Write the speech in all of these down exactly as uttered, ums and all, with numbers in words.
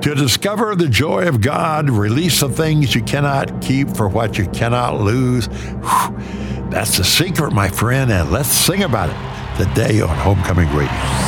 To discover the joy of God, release the things you cannot keep for what you cannot lose. Whew. That's the secret, my friend, and let's sing about it today on Homecoming Radio.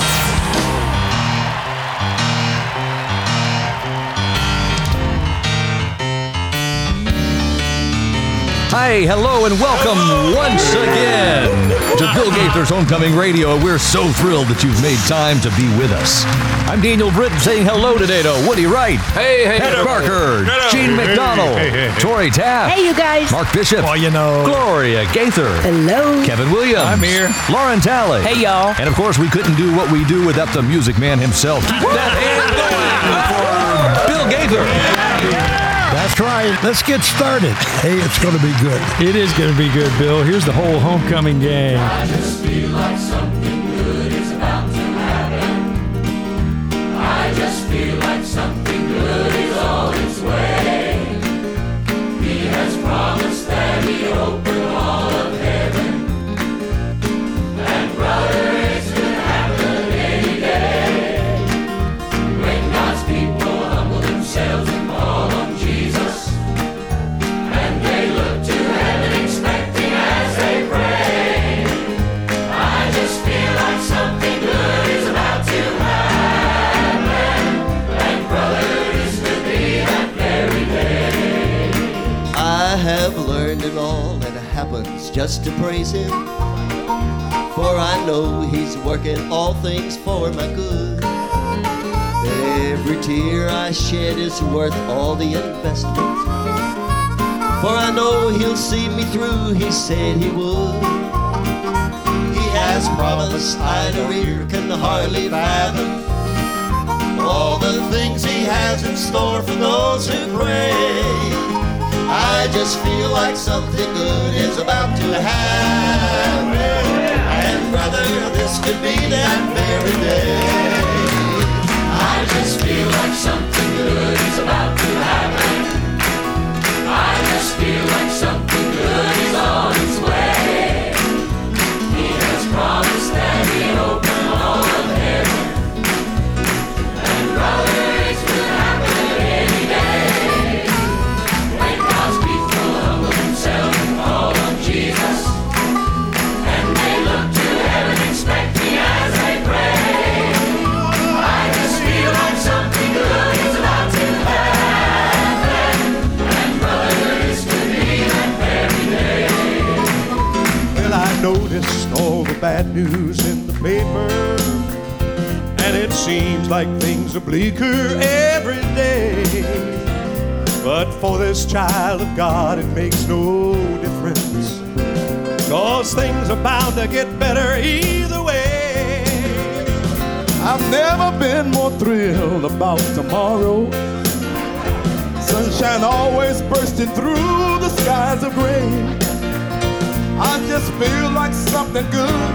Hi, hello, and welcome hello. once again to Bill Gaither's Homecoming Radio. We're so thrilled that you've made time to be with us. I'm Daniel Britton saying hello today to Woody Wright. Hey, hey, Ed hey, Barker. hey, Gene hey, McDonald. hey, hey, hey. Tori Taft. Hey, you guys. Mark Bishop. Well, you know. Gloria Gaither. Hello. Kevin Williams. I'm here. Lauren Talley. Hey, y'all. And of course, we couldn't do what we do without the music man himself. Keep that hand going for Bill Gaither. That's right. Let's get started. Hey, it's going to be good. It is going to be good, Bill. Here's the whole homecoming gang. I just feel like something good is about to happen. I just feel like something good is on its way. He has promised that he'll open all of heaven. And brother, it's gonna happen any day. When God's people humble themselves and call on Jesus, and they look to heaven expecting as they pray. I just feel like something good is about to happen, and brother, this could be that very day. I have learned it all, and it happens just to praise Him. For I know He's working all things for my good. Every tear I shed is worth all the investment. For I know He'll see me through, He said He would. He has promised I no ear can hardly fathom all the things He has in store for those who pray. I just feel like something good is about to happen, and brother, this could be that very day. I just feel like something good is about to happen. I just feel like something good is on its way. He has promised that he'll open all of heaven, and brother, it's gonna happen any day. When God's people humble themselves and call on Jesus, and they look to heaven expecting as they pray. I just feel like something good is about to happen, and brother, this could be that very day. Well, I noticed all the bad news in the paper, and it seems like things are bleaker every day. But for this child of God, it makes no difference, 'cause things are bound to get better either way. I've never been more thrilled about tomorrow. Sunshine always bursting through the skies of gray. I just feel like something good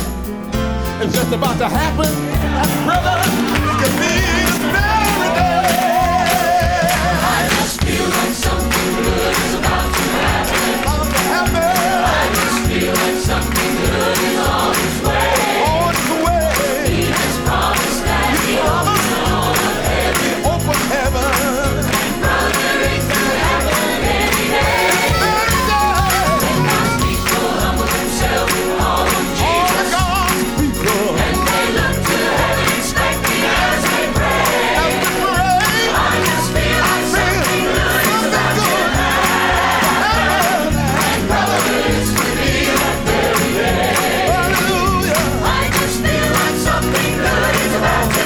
is just about to happen. And brother, it could be this very day. I just feel like something good is about to happen. Happen. I just feel like something good is on its way. On its way. He has promised that he'll open all of heaven. Open heaven. And brother, it's gonna happen any day. Every day. When God's people humble themselves and call on All the Jesus, God's people. and they look to heaven expecting as they pray. As we pray. I just feel like something good is about to happen, and brother, it's gonna be that very day. Hallelujah. I just feel like something good is about to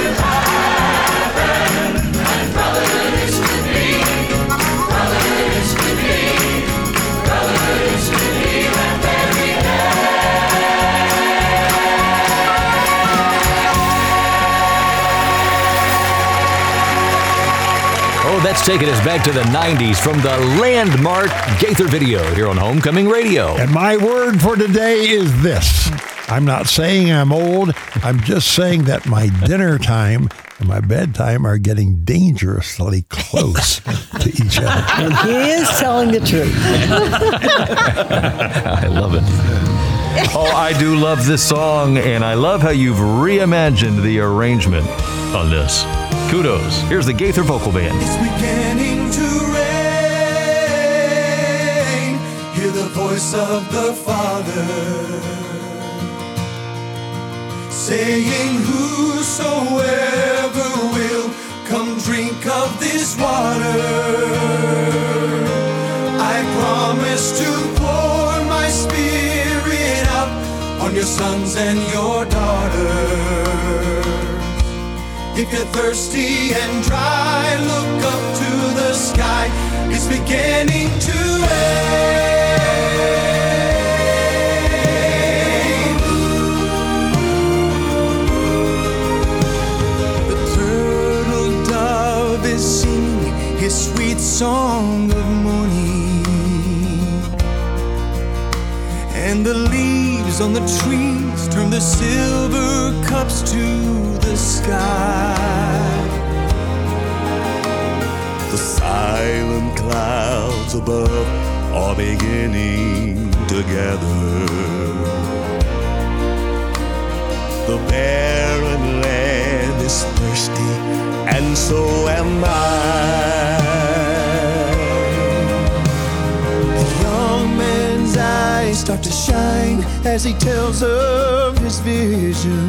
happen, and brother, this could be, brother, this could be, brother, this could be that very Oh, that's taking us back to the nineties from the landmark Gaither video here on Homecoming Radio. And my word for today is this. I'm not saying I'm old. I'm just saying that my dinner time and my bedtime are getting dangerously close to each other. And he is telling the truth. I love it. Oh, I do love this song, and I love how you've reimagined the arrangement. on this. Kudos. Here's the Gaither Vocal Band. It's beginning to rain. Hear the voice of the Father saying, whosoever will come drink of this water. I promise to pour my spirit out on your sons and your daughters. If you're thirsty and dry, look up to the sky. It's beginning to rain. The turtle dove is singing his sweet song of morning, and the leaves on the trees turn the silver cups to the sky. The silent clouds above are beginning to gather. The barren land is thirsty, and so am I. The young man's eyes start to shine as he tells of his vision.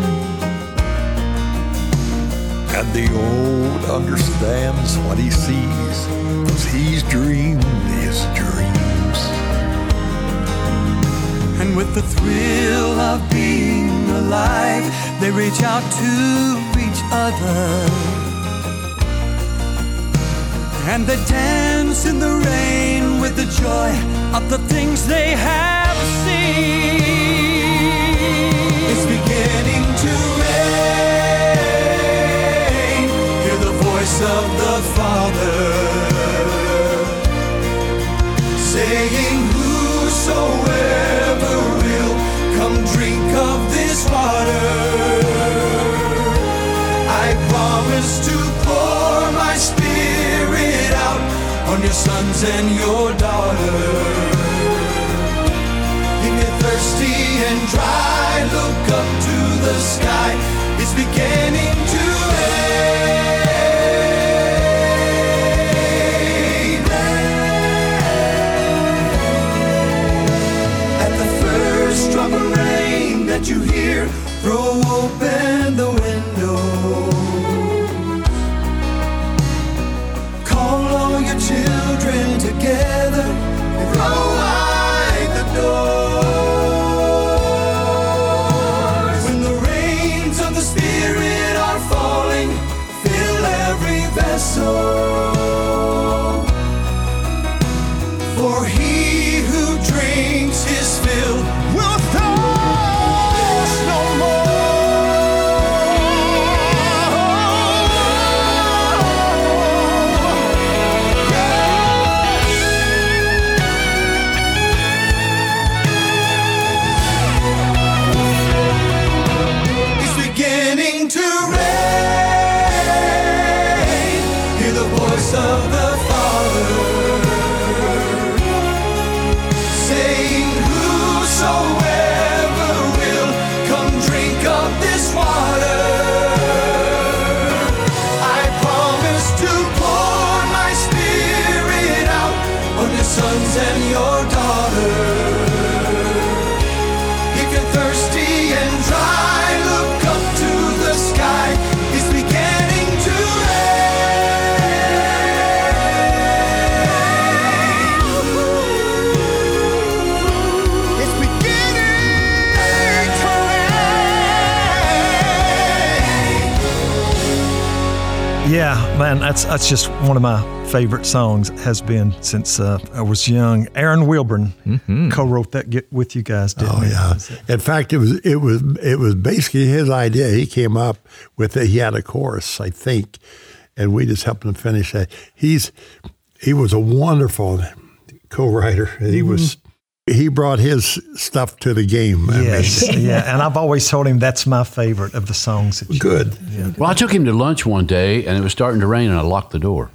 And the old understands what he sees, 'cause he's dreamed his dreams. And with the thrill of being alive, they reach out to each other, and they dance in the rain with the joy of the things they have seen. It's beginning to rain. Hear the voice of the Father saying, whosoever will come drink of this water. I promise to pour my spirit out on your sons and your daughters. If you're thirsty and dry, look up to the sky. It's beginning to rain. At the first drop of rain that you hear, throw open the window. Call all your children together and throw wide the doors. When the rains of the Spirit are falling, fill every vessel. For he who drinks his fill will thirst no more. It's beginning to rain. Hear the voice of the Father saying, whosoever will come drink of this water. I promise to pour my spirit out on your sons and your daughters. If you're thirsty and dry, look up to the sky. It's beginning to rain. It's beginning to rain. Yeah, man, that's that's just one of my favorite songs. Has been since uh, I was young. Aaron Wilburn Mm-hmm. co-wrote that get with you guys, didn't Oh he? yeah. In fact, it was it was it was basically his idea. He came up with it. He had a chorus, I think, and we just helped him finish that. He's he was a wonderful co-writer. He was he brought his stuff to the game. I Yes, mean, yeah, and I've always told him that's my favorite of the songs. That you, good. Well, I took him to lunch one day, and it was starting to rain, and I locked the door.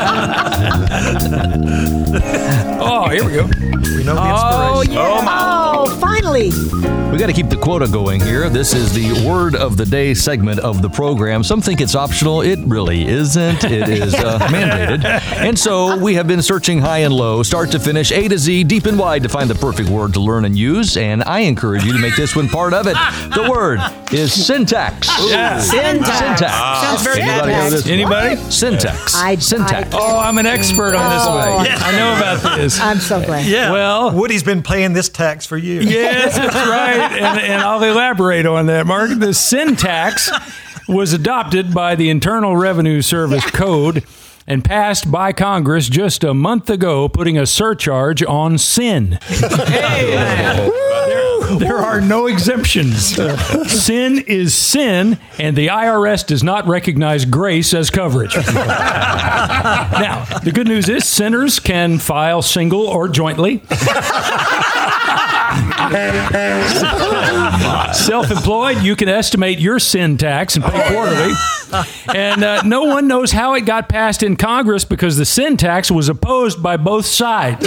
Oh, here we go. We know the Oh, inspiration. yeah. Oh, Oh, finally. We got to keep the quota going here. This is the Word of the Day segment of the program. Some think it's optional. It really isn't. It is uh, mandated. And so we have been searching high and low, start to finish, A to Z, deep and wide to find the perfect word to learn and use. And I encourage you to make this one part of it. The word is syntax. Yeah. Syntax. Syntax. Sounds very Anybody know this? Anybody? Syntax. I- Syntax. I- Oh, I'm an expert on this Oh. one. I know about this. I'm so glad. Yeah. Well- Woody's been paying this tax for years. Yes, that's right. And, and I'll elaborate on that, Mark. The syntax was adopted by the Internal Revenue Service Code and passed by Congress just a month ago, putting a surcharge on sin. Hey! There, there are no exemptions. Sin is sin, and the I R S does not recognize grace as coverage. Now, the good news is sinners can file single or jointly. Self-employed, you can estimate your sin tax and pay quarterly. And uh, no one knows how it got passed in Congress because the sin tax was opposed by both sides.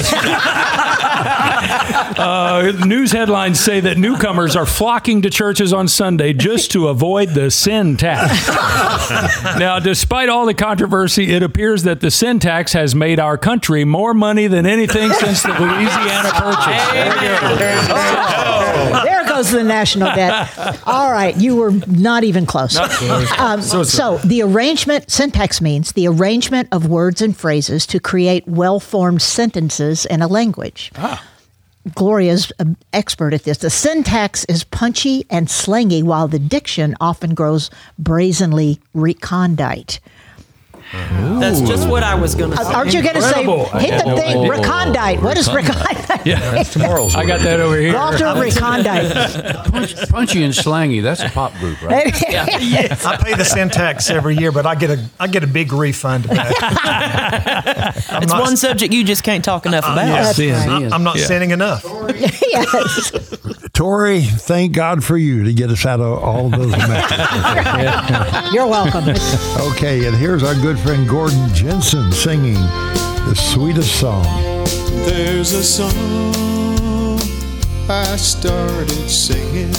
uh, news headlines say that newcomers are flocking to churches on Sunday just to avoid the sin tax. Now, despite all the controversy, it appears that the sin tax has made our country more money than anything since the Louisiana Purchase. There we go. There goes the national debt. All right, you were not even close. Um, so the arrangement, syntax means the arrangement of words and phrases to create well-formed sentences in a language. Ah. Gloria's an expert at this. The syntax is punchy and slangy, while the diction often grows brazenly recondite. That's just what I was going to say. Aren't you going to say, Incredible. hit the no thing, idea. recondite? What is recondite? Yeah, That's tomorrow's I word. got that over here. Walter Recondite. Punch, punchy and slangy. That's a pop group, right? I pay the syntax every year, but I get a I get a big refund back. I'm It's not, one subject you just can't talk enough about. yeah, Sin. I- I'm not Yeah. sinning enough. Yes. Tori, thank God for you to get us out of all of those messes. You're welcome. Okay, and here's our good friend Gordon Jensen singing the sweetest song. There's a song I started singing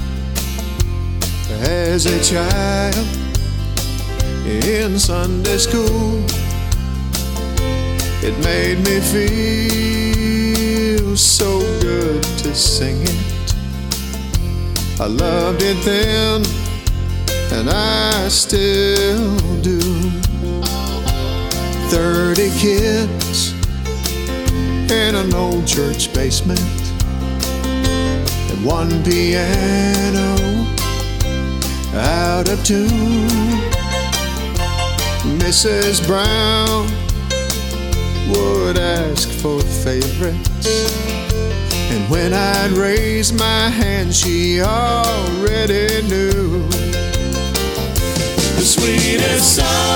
as a child in Sunday school. It made me feel so good to sing it. I loved it then, and I still do. Thirty kids in an old church basement, and one piano out of tune. Missus Brown would ask for favorites, and when I'd raise my hand, she already knew. The sweetest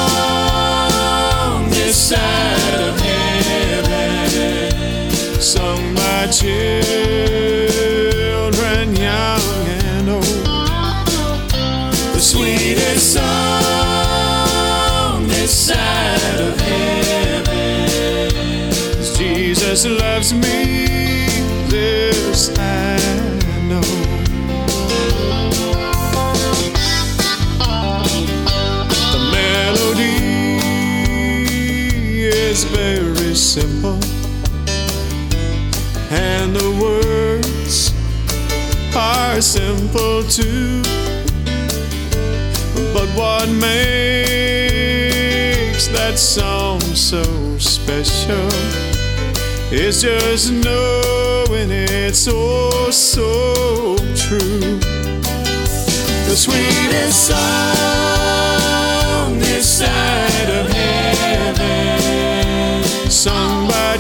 song this side of heaven, sung by children young and old. The sweetest song this side of heaven is Jesus loves me, this I know. The melody is very simple, and the words are simple too. But what makes that song so special is just knowing it's so, so true. The sweetest song this side of heaven, sung by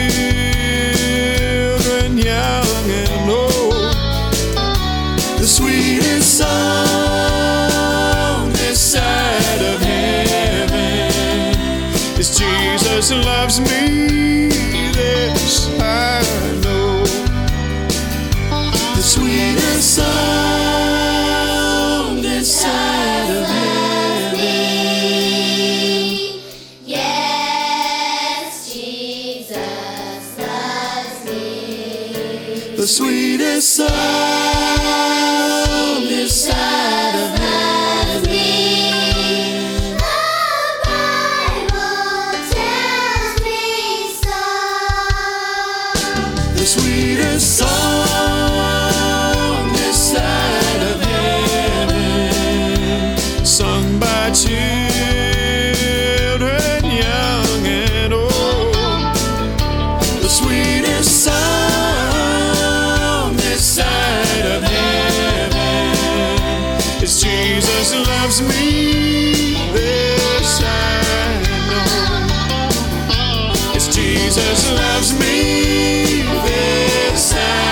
children young and old. The sweetest song this side of heaven is Jesus loves me, this I know. The sweetest song this side of heaven. Yes, Jesus loves me. The sweetest children young and old. The sweetest song this side of heaven is Jesus loves me. This I know. It's Jesus loves me. This I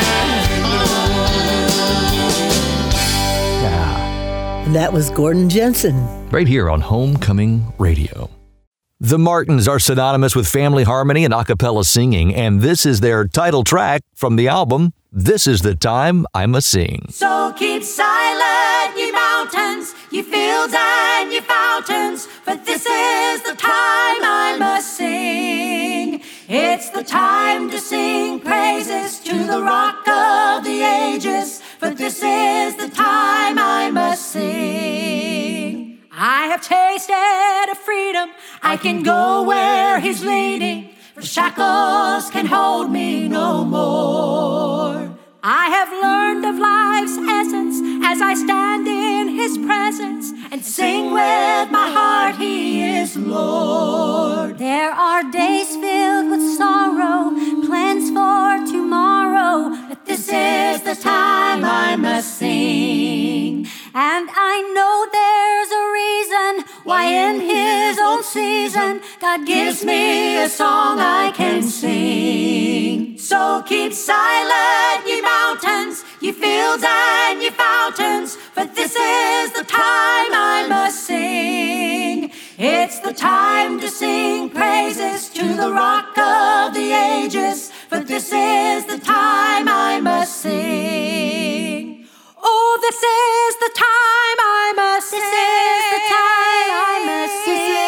know. That was Gordon Jensen. Right here on Homecoming Radio. The Martins are synonymous with family harmony and a cappella singing, and this is their title track from the album, This Is the Time I Must Sing. So keep silent, ye mountains, ye fields and ye fountains, for this is the time I must sing. It's the time to sing praises to the Rock of the Ages, for this is the time I must sing. I have tasted of freedom, I can go where He's leading, for shackles can hold me no more. I have learned of life's essence as I stand in His presence and sing with my heart, He is Lord. There are days filled with sorrow, plans for tomorrow, but this is the time I must sing. And I know there's a reason why in His own season God gives me a song I can sing. So keep silent, ye mountains, ye fields and ye fountains, for this is the time I must sing. It's the time to sing praises to the Rock of the Ages, for this is the time I must sing. Oh, this is the time I must sing. This is the time I must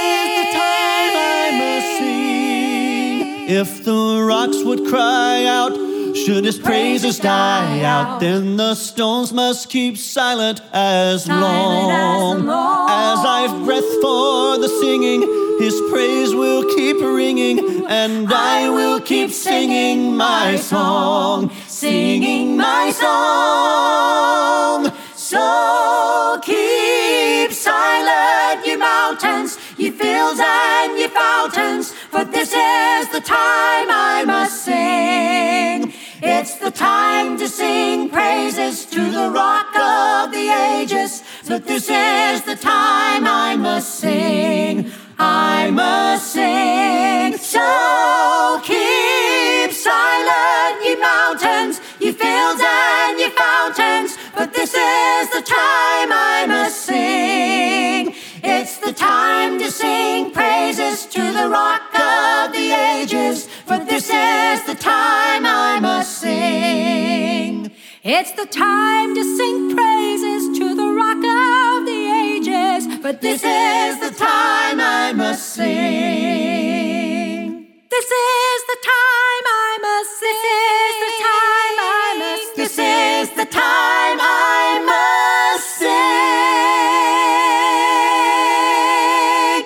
sing. This is the time I must sing. If the rocks would cry out, should His praises die out, then the stones must keep silent as long as I've breath for the singing. His praise will keep ringing, and I will keep singing my song, singing my song. So keep silent, ye mountains, ye fields and ye fountains, for this is the time I must sing. It's the time to sing praises to the Rock of the Ages, for this is the time I must sing. I must sing. So keep silent, ye mountains, ye fields and ye fountains, but this is the time I must sing. It's the time to sing praises to the Rock of the Ages, for this is the time I must sing. It's the time to sing praises to the Rock of the Ages, but this is the time I must sing. This is the time I must sing. This is the time I must. This is the time I must sing.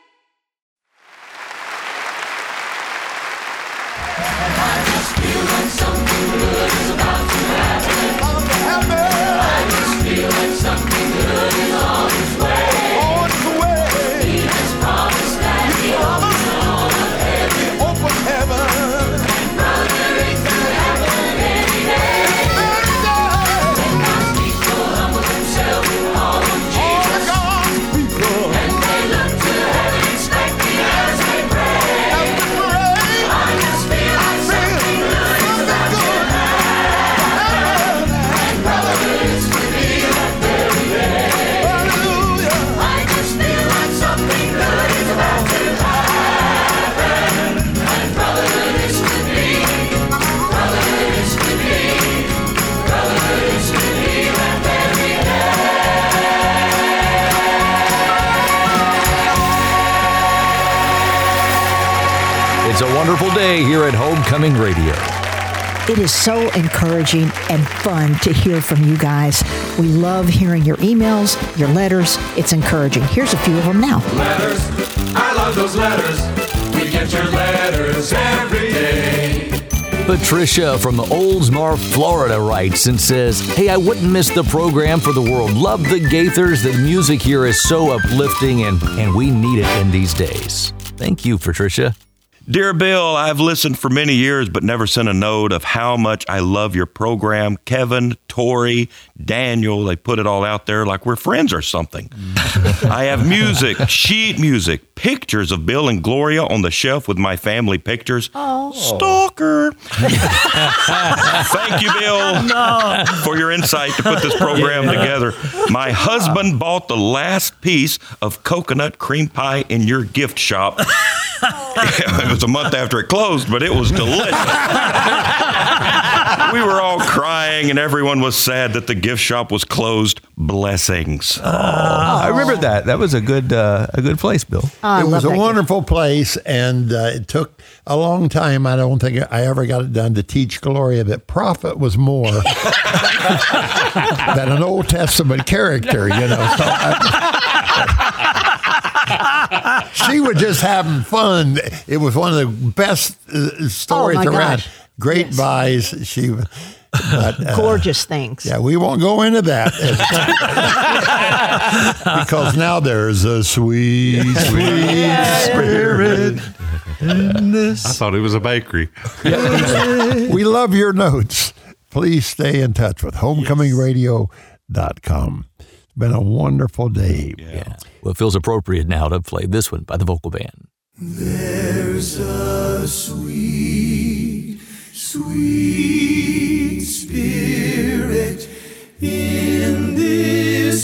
I just feel like something good is about to happen. I just feel like something good is on its way. He has promised that He'll open all of heaven. And brother, it can happen any day. When God's people humble themselves and call on Jesus, and they look to heaven expecting as they pray. I just feel like something good is about to happen. And brother, it's for me that very day. I just feel like something good is about to happen. And brother, it's for me. Brother, it's for me. Brother, it's for me that very day. It's a wonderful day here at Homecoming Radio. It is so encouraging and fun to hear from you guys. We love hearing your emails, your letters. It's encouraging. Here's a few of them now. Letters, I love those letters. We get your letters every day. Patricia from the Oldsmar, Florida writes and says, hey, I wouldn't miss the program for the world. Love the Gaithers. The music here is so uplifting, and, and we need it in these days. Thank you, Patricia. Dear Bill, I've listened for many years but never sent a note of how much I love your program. Kevin, Tori, Daniel, they put it all out there like we're friends or something. I have music, sheet music, pictures of Bill and Gloria on the shelf with my family pictures. Oh. Stalker. Thank you, Bill, No. for your insight to put this program together. My husband bought the last piece of coconut cream pie in your gift shop. It was a month after it closed, but it was delicious. We were all crying, and everyone was sad that the gift shop was closed. Blessings. Oh, I remember that. That was a good uh, a good place, Bill. I it was love a that wonderful place, and uh, it took a long time. I don't think I ever got it done to teach Gloria that profit was more than an Old Testament character, you know. So I, she was just having fun. It was one of the best uh, stories Oh, my around. gosh. Great Yes. buys. She, but, uh, Gorgeous things. Yeah, we won't go into that because now there's a sweet, sweet spirit in this. I thought it was a bakery. We love your notes. Please stay in touch with homecoming radio dot com. It's been a wonderful day. Yeah. Well, it feels appropriate now to play this one by the vocal band. There's a sweet, sweet spirit in this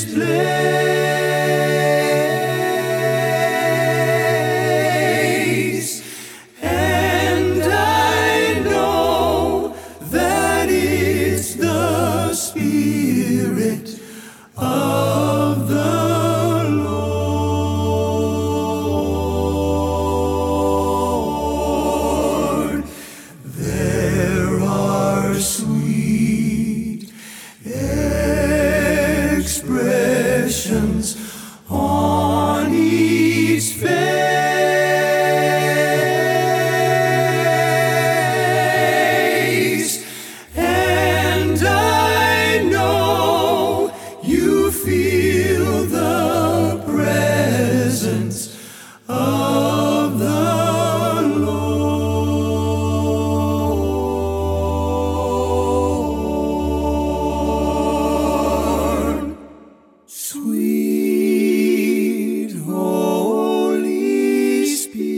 place, and I know that it's the spirit of the Lord. There are sweet expressions on each face, and I know you feel the presence of the Lord. Sweet Holy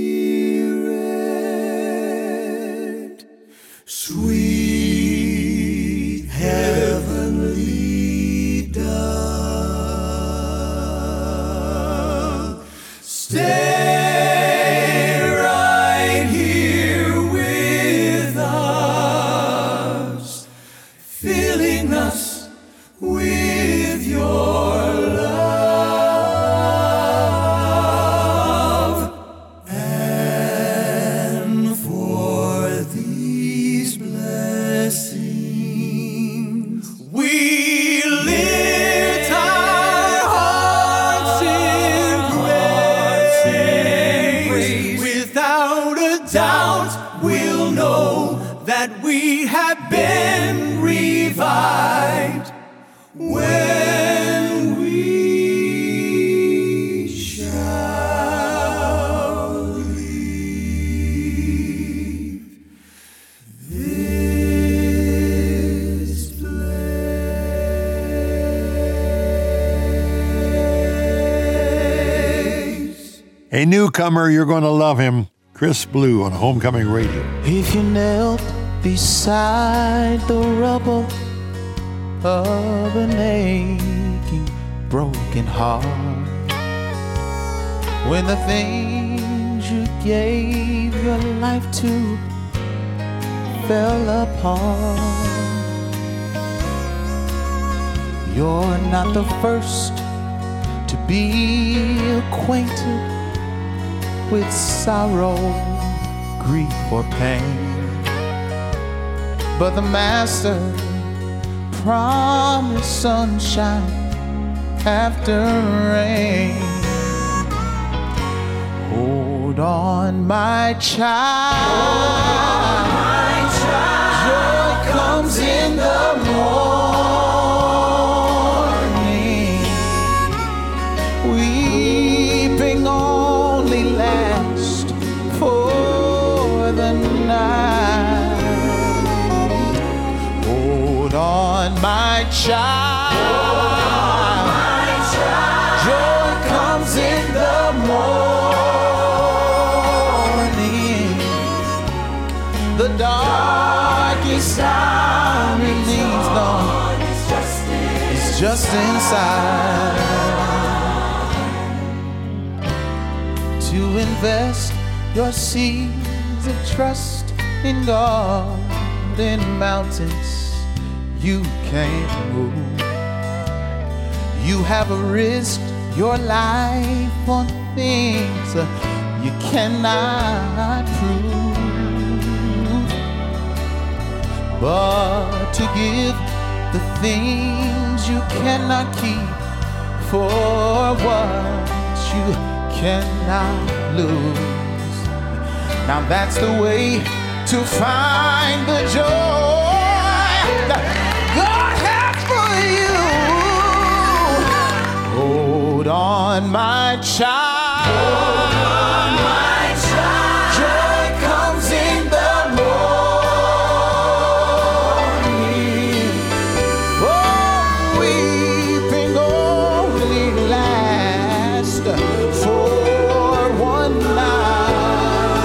Spirit, sweet heavenly dove, stay right here with us, filling us with your love, and for these blessings we lift our hearts in praise. Without a doubt, we'll know that we have been revived when we shall leave this place. A newcomer, you're going to love him. Chris Blue on Homecoming Radio. If you knelt beside the rubble of an aching, broken heart, when the things you gave your life to fell apart, you're not the first to be acquainted with sorrow, grief, or pain, but the Master promised sunshine after rain. Hold on, my child. Hold on, my child. child. Oh, my child. Joy comes in the morning. The darkest hour remains gone. It's just inside. To invest your seeds of trust in God in mountains you can't move. You have risked your life on things you cannot prove. But to give the things you cannot keep for what you cannot lose. Now that's the way to find the joy that God has for you. Hold on, my child. Hold on, my child. Joy comes in the morning. Oh, weeping only lasts for one night.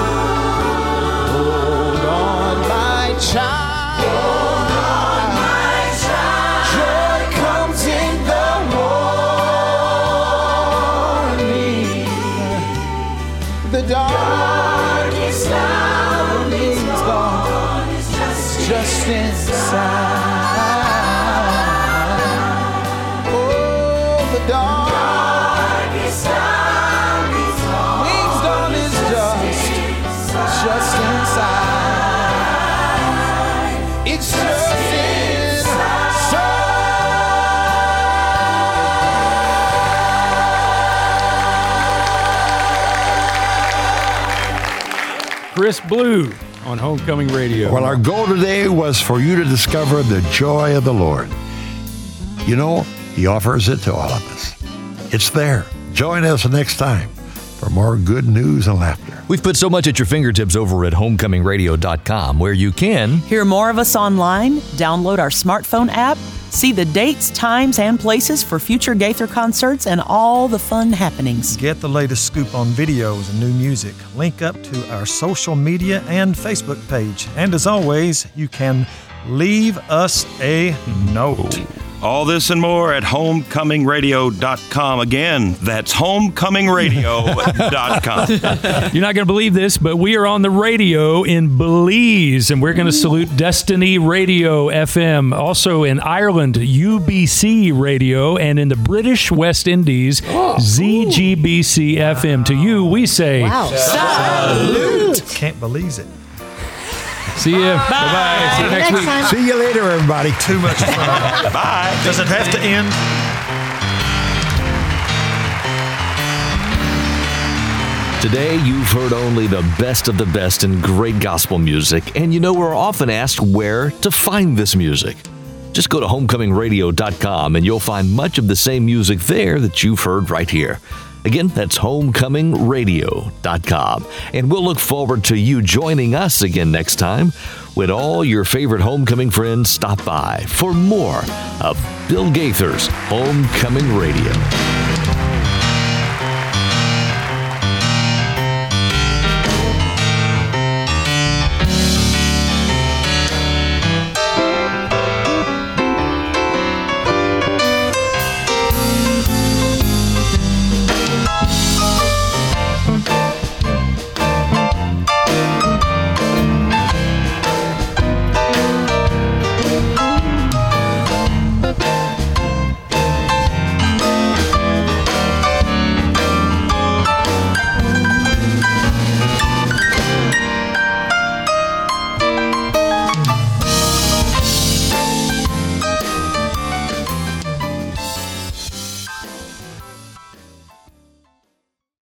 Hold on, my child. Hold on, my child. Joy comes in the morning. The darkest hour is gone. It's just inside. Oh, the darkest hour is gone. It's gone. It's just, just inside. It's just Chris Blue on Homecoming Radio. Well, our goal today was for you to discover the joy of the Lord. You know, He offers it to all of us. It's there. Join us next time for more good news and laughter. We've put so much at your fingertips over at homecoming radio dot com, where you can hear more of us online, download our smartphone app, see the dates, times, and places for future Gaither concerts, and all the fun happenings. Get the latest scoop on videos and new music. Link up to our social media and Facebook page. And as always, you can leave us a note. All this and more at homecoming radio dot com. Again, that's homecoming radio dot com. You're not going to believe this, but we are on the radio in Belize, and we're going to salute Destiny Radio F M. Also in Ireland, U B C Radio, and in the British West Indies, Z G B C F M. To you, we say, Wow. Salute. Can't believe it. See you. Bye. Bye-bye. See you next week. time. See you later, everybody. Too much fun. Bye. Does it have to end? Today, you've heard only the best of the best in great gospel music, and you know we're often asked where to find this music. Just go to homecoming radio dot com and you'll find much of the same music there that you've heard right here. Again, that's homecoming radio dot com. And we'll look forward to you joining us again next time when all your favorite homecoming friends stop by for more of Bill Gaither's Homecoming Radio.